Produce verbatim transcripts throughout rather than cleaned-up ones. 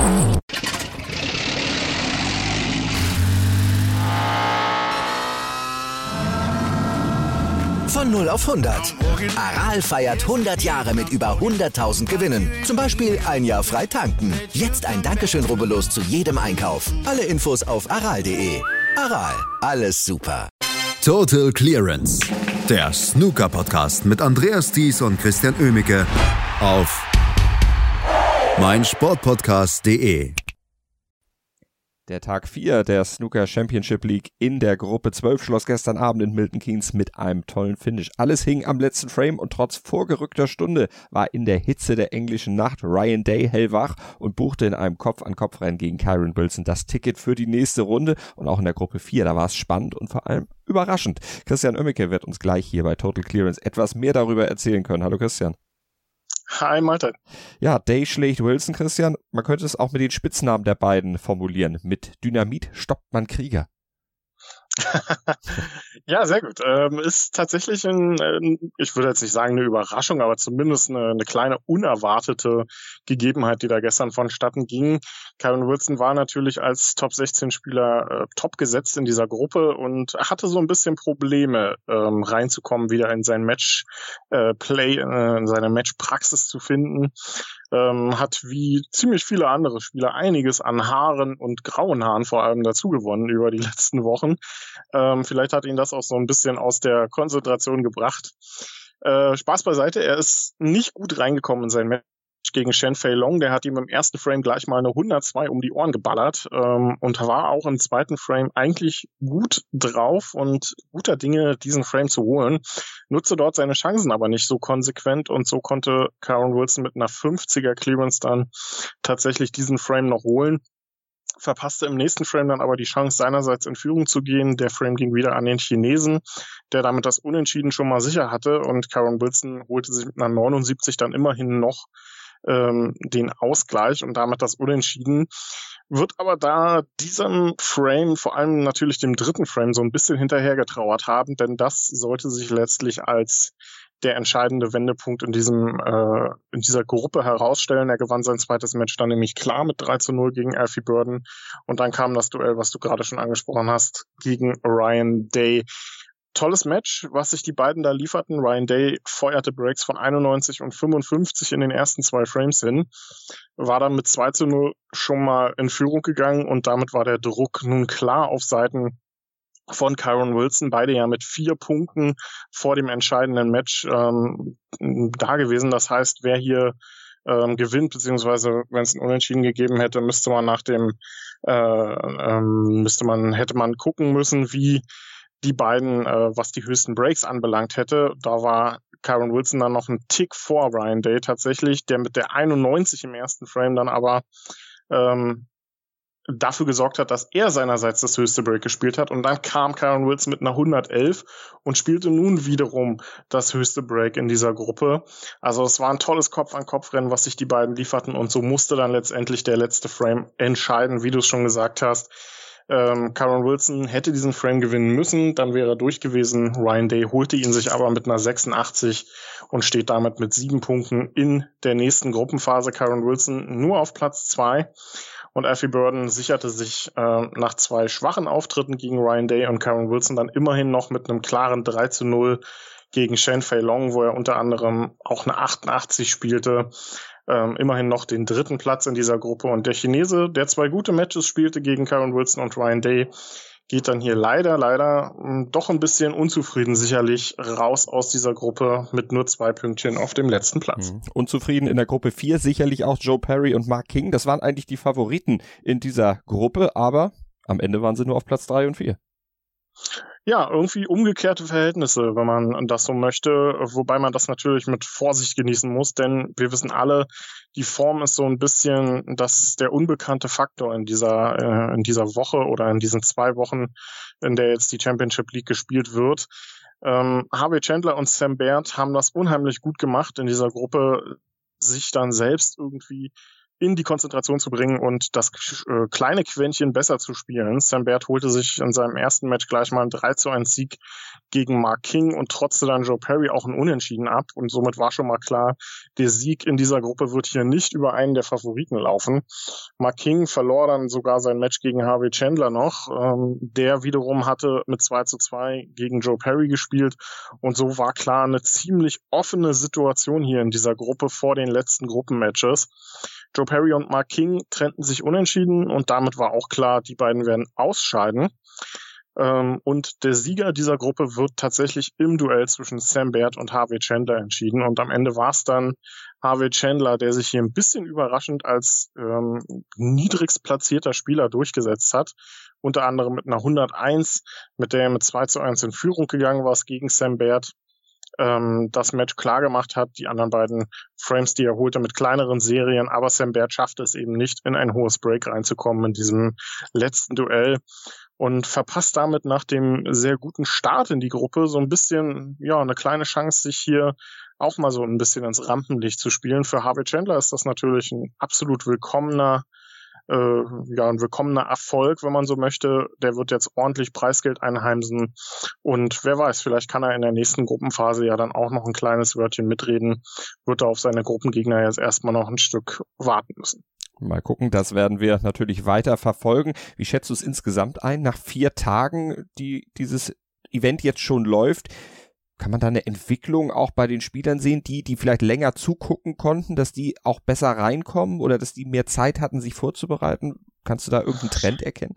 Von null auf hundert. Aral feiert hundert Jahre mit über hunderttausend Gewinnen. Zum Beispiel ein Jahr frei tanken. Jetzt ein Dankeschön, rubbellos zu jedem Einkauf. Alle Infos auf aral punkt de. Aral, alles super. Total Clearance. Der Snooker-Podcast mit Andreas Thies und Christian Oemicke auf meinsportpodcast punkt de. Der Tag vier der Snooker Championship League in der Gruppe zwölf schloss gestern Abend in Milton Keynes mit einem tollen Finish. Alles hing am letzten Frame und trotz vorgerückter Stunde war in der Hitze der englischen Nacht Ryan Day hellwach und buchte in einem Kopf-an-Kopf-Rennen gegen Kyren Wilson das Ticket für die nächste Runde. Und auch in der Gruppe vier, da war es spannend und vor allem überraschend. Christian Oemicke wird uns gleich hier bei Total Clearance etwas mehr darüber erzählen können. Hallo Christian. Hi Malte. Ja, Day schlägt Wilson, Christian. Man könnte es auch mit den Spitznamen der beiden formulieren. Mit Dynamit stoppt man Krieger. Ja, sehr gut. Ähm, ist tatsächlich ein, ein, ich würde jetzt nicht sagen eine Überraschung, aber zumindest eine, eine kleine unerwartete Gegebenheit, die da gestern vonstatten ging. Kyren Wilson war natürlich als Top sechzehn Spieler äh, top gesetzt in dieser Gruppe und hatte so ein bisschen Probleme ähm, reinzukommen, wieder in sein Match-Play, äh, in seine Match-Praxis zu finden. Ähm, hat wie ziemlich viele andere Spieler einiges an Haaren und grauen Haaren vor allem dazu gewonnen über die letzten Wochen. Ähm, vielleicht hat ihn das auch so ein bisschen aus der Konzentration gebracht. Äh, Spaß beiseite, er ist nicht gut reingekommen in sein Match gegen Shen Fei Long. Der hat ihm im ersten Frame gleich mal eine hundertzwei um die Ohren geballert ähm, und war auch im zweiten Frame eigentlich gut drauf und guter Dinge, diesen Frame zu holen. Nutzte dort seine Chancen aber nicht so konsequent und so konnte Kyren Wilson mit einer fünfziger Clearance dann tatsächlich diesen Frame noch holen. Verpasste im nächsten Frame dann aber die Chance, seinerseits in Führung zu gehen. Der Frame ging wieder an den Chinesen, der damit das Unentschieden schon mal sicher hatte und Kyren Wilson holte sich mit einer neunundsiebzig dann immerhin noch ähm, den Ausgleich und damit das Unentschieden. Wird aber da diesem Frame, vor allem natürlich dem dritten Frame, so ein bisschen hinterhergetrauert haben, denn das sollte sich letztlich als der entscheidende Wendepunkt in diesem äh, in dieser Gruppe herausstellen. Er gewann sein zweites Match dann nämlich klar mit drei zu null gegen Alfie Burden und dann kam das Duell, was du gerade schon angesprochen hast, gegen Ryan Day. Tolles Match, was sich die beiden da lieferten. Ryan Day feuerte Breaks von einundneunzig und fünfundfünfzig in den ersten zwei Frames hin, war dann mit zwei zu null schon mal in Führung gegangen und damit war der Druck nun klar auf Seiten von Kyren Wilson, beide ja mit vier Punkten vor dem entscheidenden Match ähm, da gewesen. Das heißt, wer hier ähm, gewinnt, beziehungsweise wenn es ein Unentschieden gegeben hätte, müsste man nach dem äh, ähm, müsste man hätte man gucken müssen, wie die beiden, äh, was die höchsten Breaks anbelangt hätte. Da war Kyren Wilson dann noch einen Tick vor Ryan Day tatsächlich, der mit der einundneunzig im ersten Frame dann aber ähm, dafür gesorgt hat, dass er seinerseits das höchste Break gespielt hat. Und dann kam Kyren Wilson mit einer hundertelf und spielte nun wiederum das höchste Break in dieser Gruppe. Also es war ein tolles Kopf-an-Kopf-Rennen, was sich die beiden lieferten. Und so musste dann letztendlich der letzte Frame entscheiden, wie du es schon gesagt hast. Ähm, Kyren Wilson hätte diesen Frame gewinnen müssen, dann wäre er durch gewesen. Ryan Day holte ihn sich aber mit einer sechsundachtzig und steht damit mit sieben Punkten in der nächsten Gruppenphase. Kyren Wilson nur auf Platz zwei. Und Alfie Burden sicherte sich äh, nach zwei schwachen Auftritten gegen Ryan Day und Kyren Wilson dann immerhin noch mit einem klaren drei zu null gegen Shen Fei Long, wo er unter anderem auch eine achtundachtzig spielte, ähm, immerhin noch den dritten Platz in dieser Gruppe. Und der Chinese, der zwei gute Matches spielte gegen Kyren Wilson und Ryan Day, geht dann hier leider, leider mh, doch ein bisschen unzufrieden sicherlich raus aus dieser Gruppe mit nur zwei Pünktchen auf dem letzten Platz. Mhm. Unzufrieden in der Gruppe vier, sicherlich auch Joe Perry und Mark King. Das waren eigentlich die Favoriten in dieser Gruppe, aber am Ende waren sie nur auf Platz drei und vier. Ja, irgendwie umgekehrte Verhältnisse, wenn man das so möchte, wobei man das natürlich mit Vorsicht genießen muss, denn wir wissen alle, die Form ist so ein bisschen das der unbekannte Faktor in dieser äh, in dieser Woche oder in diesen zwei Wochen, in der jetzt die Championship League gespielt wird. Ähm, Harvey Chandler und Sam Baird haben das unheimlich gut gemacht in dieser Gruppe, sich dann selbst irgendwie in die Konzentration zu bringen und das äh, kleine Quäntchen besser zu spielen. Sam Baird holte sich in seinem ersten Match gleich mal einen drei zu eins Sieg gegen Mark King und trotzte dann Joe Perry auch ein Unentschieden ab. Und somit war schon mal klar, der Sieg in dieser Gruppe wird hier nicht über einen der Favoriten laufen. Mark King verlor dann sogar sein Match gegen Harvey Chandler noch. Ähm, der wiederum hatte mit zwei zu zwei gegen Joe Perry gespielt. Und so war klar eine ziemlich offene Situation hier in dieser Gruppe vor den letzten Gruppenmatches. Joe Perry und Mark King trennten sich unentschieden und damit war auch klar, die beiden werden ausscheiden. Ähm, und der Sieger dieser Gruppe wird tatsächlich im Duell zwischen Sam Baird und Harvey Chandler entschieden. Und am Ende war es dann Harvey Chandler, der sich hier ein bisschen überraschend als ähm, niedrigst platzierter Spieler durchgesetzt hat. Unter anderem mit einer hunderteins, mit der er mit zwei zu eins in Führung gegangen war gegen Sam Baird. Ähm, das Match klar gemacht hat, die anderen beiden Frames, die er holte, mit kleineren Serien, aber Sam Baird schaffte es eben nicht, in ein hohes Break reinzukommen in diesem letzten Duell und verpasst damit nach dem sehr guten Start in die Gruppe so ein bisschen, ja, eine kleine Chance, sich hier auch mal so ein bisschen ins Rampenlicht zu spielen. Für Harvey Chandler ist das natürlich ein absolut willkommener Äh, ja, ein willkommener Erfolg, wenn man so möchte. Der wird jetzt ordentlich Preisgeld einheimsen und wer weiß, vielleicht kann er in der nächsten Gruppenphase ja dann auch noch ein kleines Wörtchen mitreden, wird er auf seine Gruppengegner jetzt erstmal noch ein Stück warten müssen. Mal gucken, das werden wir natürlich weiter verfolgen. Wie schätzt du es insgesamt ein, nach vier Tagen, die dieses Event jetzt schon läuft? Kann man da eine Entwicklung auch bei den Spielern sehen, die, die vielleicht länger zugucken konnten, dass die auch besser reinkommen oder dass die mehr Zeit hatten, sich vorzubereiten? Kannst du da irgendeinen Trend erkennen?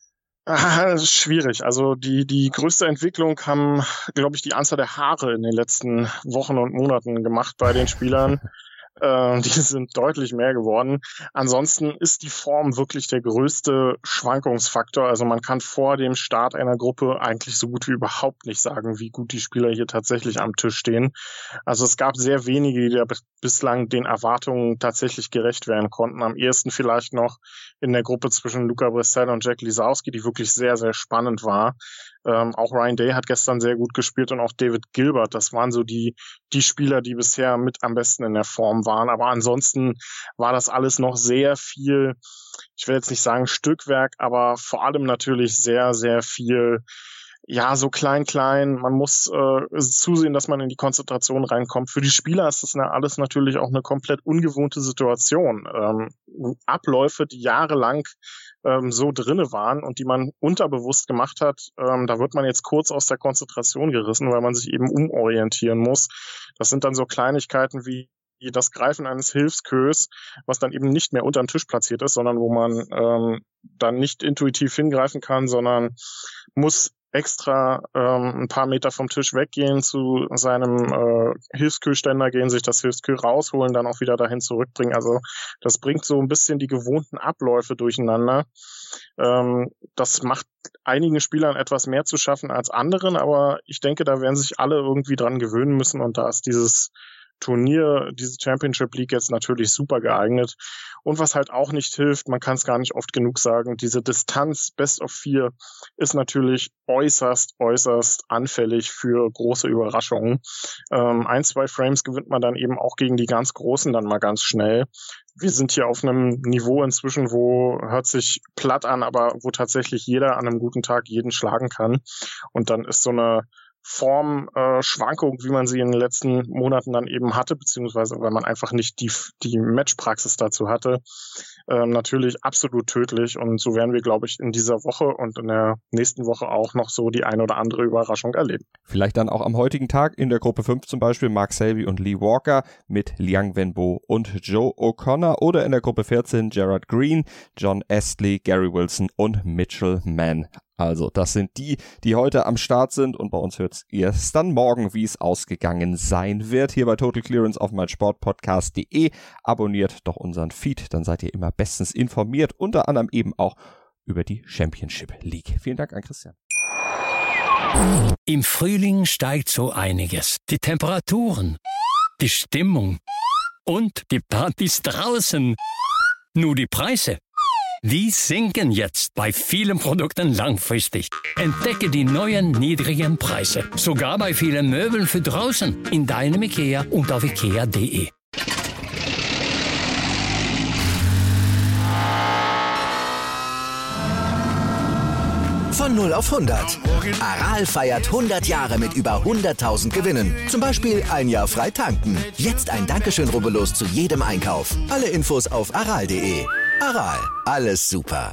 Ah, das ist schwierig. Also die, die größte Entwicklung haben, glaube ich, die Anzahl der Haare in den letzten Wochen und Monaten gemacht bei den Spielern. Äh, die sind deutlich mehr geworden. Ansonsten ist die Form wirklich der größte Schwankungsfaktor. Also man kann vor dem Start einer Gruppe eigentlich so gut wie überhaupt nicht sagen, wie gut die Spieler hier tatsächlich am Tisch stehen. Also es gab sehr wenige, die da bislang den Erwartungen tatsächlich gerecht werden konnten. Am ehesten vielleicht noch in der Gruppe zwischen Luca Brissell und Jack Lisowski, die wirklich sehr, sehr spannend war. Ähm, auch Ryan Day hat gestern sehr gut gespielt und auch David Gilbert. Das waren so die die Spieler, die bisher mit am besten in der Form waren. Aber ansonsten war das alles noch sehr viel, ich will jetzt nicht sagen Stückwerk, aber vor allem natürlich sehr, sehr viel, ja, so klein, klein. Man muss äh, zusehen, dass man in die Konzentration reinkommt. Für die Spieler ist das alles natürlich auch eine komplett ungewohnte Situation. Ähm, Abläufe, die jahrelang ähm, so drinne waren und die man unterbewusst gemacht hat, ähm, da wird man jetzt kurz aus der Konzentration gerissen, weil man sich eben umorientieren muss. Das sind dann so Kleinigkeiten wie das Greifen eines Hilfskös, was dann eben nicht mehr unterm Tisch platziert ist, sondern wo man ähm, dann nicht intuitiv hingreifen kann, sondern muss extra ähm, ein paar Meter vom Tisch weggehen, zu seinem äh, Hilfskühlständer gehen, sich das Hilfskühl rausholen, dann auch wieder dahin zurückbringen. Also das bringt so ein bisschen die gewohnten Abläufe durcheinander. Ähm, das macht einigen Spielern etwas mehr zu schaffen als anderen, aber ich denke, da werden sich alle irgendwie dran gewöhnen müssen und da ist dieses Turnier, diese Championship League jetzt natürlich super geeignet. Und was halt auch nicht hilft, man kann es gar nicht oft genug sagen, diese Distanz Best of vier ist natürlich äußerst, äußerst anfällig für große Überraschungen. Ähm, ein, zwei Frames gewinnt man dann eben auch gegen die ganz Großen dann mal ganz schnell. Wir sind hier auf einem Niveau inzwischen, wo hört sich platt an, aber wo tatsächlich jeder an einem guten Tag jeden schlagen kann. Und dann ist so eine Formschwankung, äh, wie man sie in den letzten Monaten dann eben hatte, beziehungsweise weil man einfach nicht die, die Matchpraxis dazu hatte, äh, natürlich absolut tödlich. Und so werden wir, glaube ich, in dieser Woche und in der nächsten Woche auch noch so die eine oder andere Überraschung erleben. Vielleicht dann auch am heutigen Tag in der Gruppe fünf zum Beispiel Mark Selby und Lee Walker mit Liang Wenbo und Joe O'Connor oder in der Gruppe vierzehn Gerard Green, John Astley, Gary Wilson und Mitchell Mann. Also das sind die, die heute am Start sind und bei uns hört ihr es dann morgen, wie es ausgegangen sein wird. Hier bei Total Clearance auf meinsportpodcast punkt de. Abonniert doch unseren Feed, dann seid ihr immer bestens informiert, unter anderem eben auch über die Championship League. Vielen Dank an Christian. Im Frühling steigt so einiges. Die Temperaturen, die Stimmung und die Partys draußen. Nur die Preise, die sinken jetzt bei vielen Produkten langfristig. Entdecke die neuen niedrigen Preise. Sogar bei vielen Möbeln für draußen. In deinem IKEA und auf ikea punkt de. Von null auf hundert. Aral feiert hundert Jahre mit über hunderttausend Gewinnen. Zum Beispiel ein Jahr frei tanken. Jetzt ein Dankeschön, rubbellos zu jedem Einkauf. Alle Infos auf aral punkt de. Aral, alles super.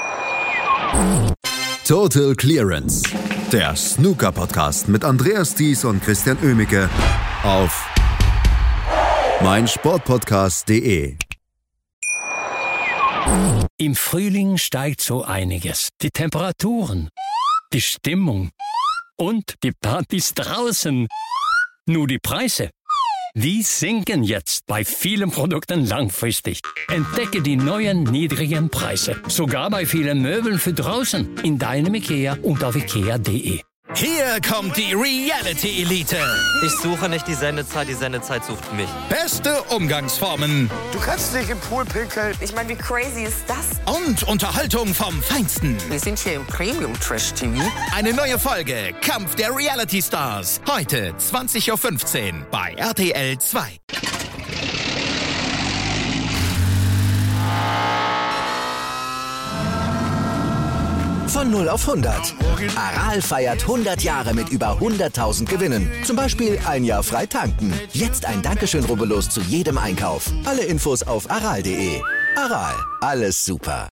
Total Clearance. Der Snooker-Podcast mit Andreas Thies und Christian Oemicke auf meinsportpodcast punkt de. Im Frühling steigt so einiges. Die Temperaturen, die Stimmung und die Partys draußen. Nur die Preise, die sinken jetzt bei vielen Produkten langfristig. Entdecke die neuen niedrigen Preise. Sogar bei vielen Möbeln für draußen. In deinem IKEA und auf ikea punkt de. Hier kommt die Reality-Elite. Ich suche nicht die Sendezeit, die Sendezeit sucht mich. Beste Umgangsformen. Du kannst nicht im Pool pinkeln. Ich meine, wie crazy ist das? Und Unterhaltung vom Feinsten. Wir sind hier im Premium-Trash-T V. Eine neue Folge Kampf der Reality-Stars. Heute zwanzig Uhr fünfzehn bei R T L zwei. Von null auf hundert. Aral feiert hundert Jahre mit über hunderttausend Gewinnen. Zum Beispiel ein Jahr frei tanken. Jetzt ein Dankeschön, rubbellos zu jedem Einkauf. Alle Infos auf aral punkt de. Aral, alles super.